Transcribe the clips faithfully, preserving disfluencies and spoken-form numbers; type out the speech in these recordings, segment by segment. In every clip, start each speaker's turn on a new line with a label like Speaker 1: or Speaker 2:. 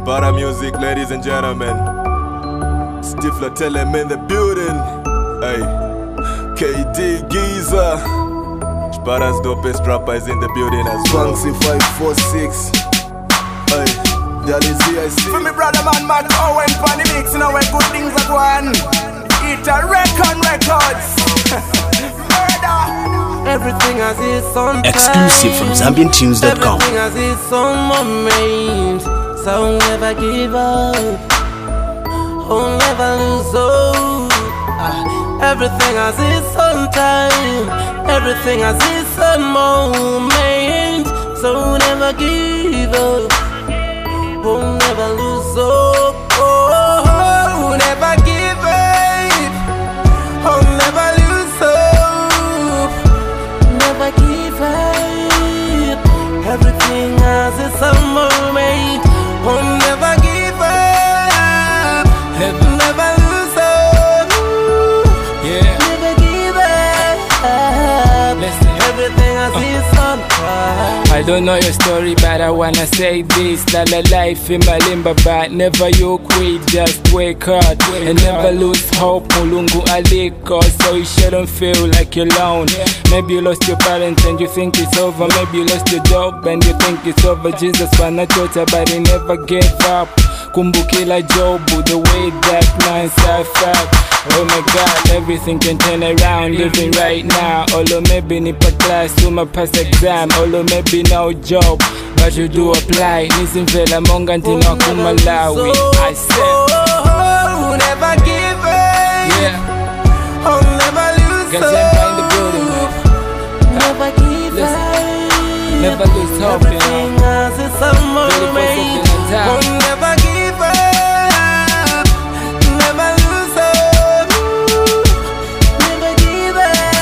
Speaker 1: Para music, ladies and gentlemen. Stifler tell him in the building. Hey, K D Giza. Spara's dopest rapper is in the building as well. Fancy five four six. Hey, Dali Z I C.
Speaker 2: For me brother man, Matt Owen, pan the mix, you know when good things are going. Eat a record records. Murder.
Speaker 3: Everything has its own time.
Speaker 4: Exclusive from Zambian Tunes dot com.
Speaker 3: Everything has its own moment. So never give up. Oh, never lose hope. Ah, everything has its own time. Everything has its own moment. So never give up. Oh, never lose hope. Oh, oh, never give up. Oh, never lose hope. Never give up. Everything has its own moment. Oh, never give up. Never lose hope.
Speaker 5: Yeah.
Speaker 3: Never give up.
Speaker 5: Listen.
Speaker 3: Everything has its own time.
Speaker 5: I don't know your story, but I wanna say this. That the life in my limbo, but never you quit. Just wake hard and never lose hope. Mulungu aliko, so you shouldn't feel like you're alone. Maybe you lost your parents and you think it's over. Maybe you lost your job and you think it's over. Jesus wanachota, but he never gave up. Kumbukila Jobu, the way that man suffered. Oh my God, everything can turn around. Living right now. Although maybe nipa class to my past exam. Although maybe no job, but you do apply. Nisimvela monga ntina kumalawi. I said,
Speaker 3: oh, oh, never give up.
Speaker 5: yeah.
Speaker 3: Oh, never lose
Speaker 5: Cause I'm in the building, man.
Speaker 3: Never give up.
Speaker 5: Never lose hope, you
Speaker 3: Everything
Speaker 5: know.
Speaker 3: has its own moment. Oh, never give up. Never lose hope. Never give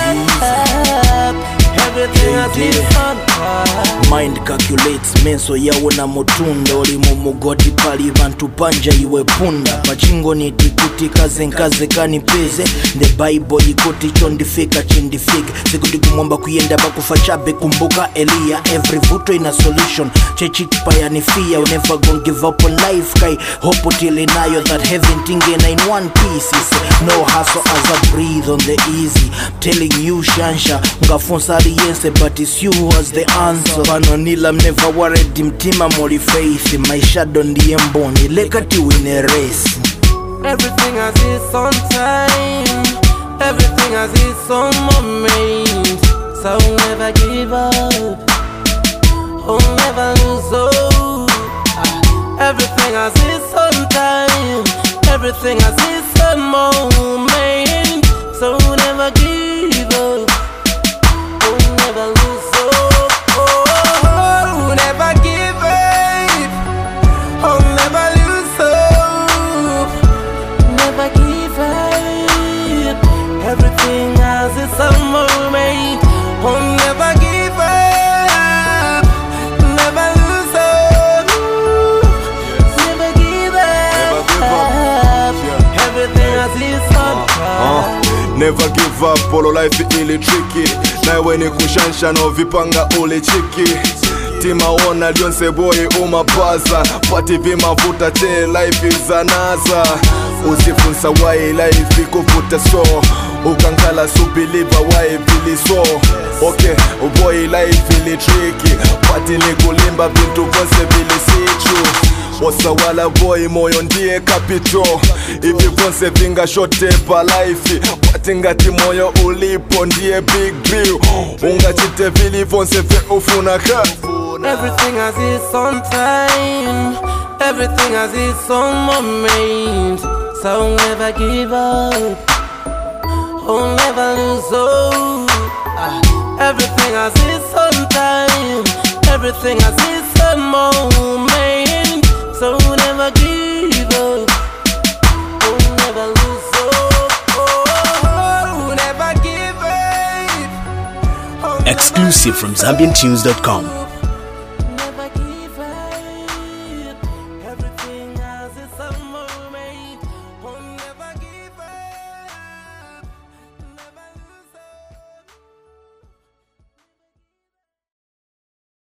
Speaker 3: up. Everything has its own time.
Speaker 4: Mind calculates menso yawona mutunda oli mu mugodi pali bantu panja iwe punda pachingo niti kuti kaze nkaze kanipeze the Bible ikuti chondifika chindifika sikuti kumwamba kuyenda bakufa chabe kumbuka Elia every vuto in a solution chechi payanifia you never gonna give up on life kai hope till inayo that heaven tingena in one piece no hustle as I breathe on the easy telling you shansha ngafunsa aliyense but it's you who has the answer Panonila I'm never worried mtima moli faith my shadow ndiye mboni lekati win a race.
Speaker 3: Everything has its own time. Everything has its own moment. So never give up. Oh, never lose hope. Ah, everything has its own time. Everything has its own moment. So never give up. Oh, never lose hope. Oh, oh, never give up. Oh, never lose hope. Never give up. Everything has its own moment. Oh, never give up. Never lose hope. Never give up.
Speaker 1: Never give up. Yeah.
Speaker 3: Everything has its own time.
Speaker 1: Never give up, polo life ili tricky. Na weni kushansha no vipanga ule chiki. Tima ona lyonse boy umapaza. Pati vimavuta che life is anaza. Usifunsa why life ikuvuta so. Ukankala subeliva why vili so. Okay, boy life ili tricky. Pati ni kulimba vintu vonse vili si true. Osawala boy moyo ndiye kapito. Ivi vonse vinga shote pa life. Pati ngati moyo ulipo ndiye big deal. Unga chite vili vonse ve ufuna ka.
Speaker 3: Everything has its own time. Everything has its own moment. So never give up. Oh, never lose hope. Ah, everything has its own time. Everything has its own moment. So never give up. Oh, never lose hope. Oh, oh, never give up. Oh, never
Speaker 4: Exclusive from Zambian Tunes dot com.